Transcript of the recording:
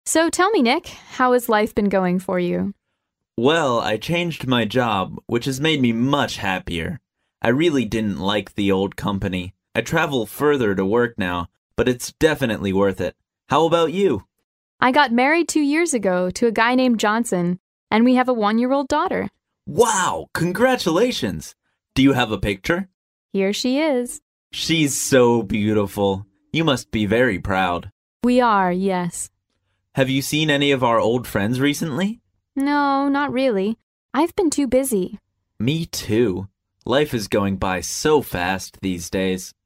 So tell me, Nick, how has life been going for you? Well, I changed my job, which has made me much happier. I really didn't like the old company. I travel further to work now, but it's definitely worth it. How about you? I got married 2 years ago to a guy named Johnson, and we have a 1-year-old daughter. Wow, congratulations! Do you have a picture? Here she is. She's so beautiful. You must be very proud. We are, yes. Have you seen any of our old friends recently? No, not really. I've been too busy. Me too. Life is going by so fast these days.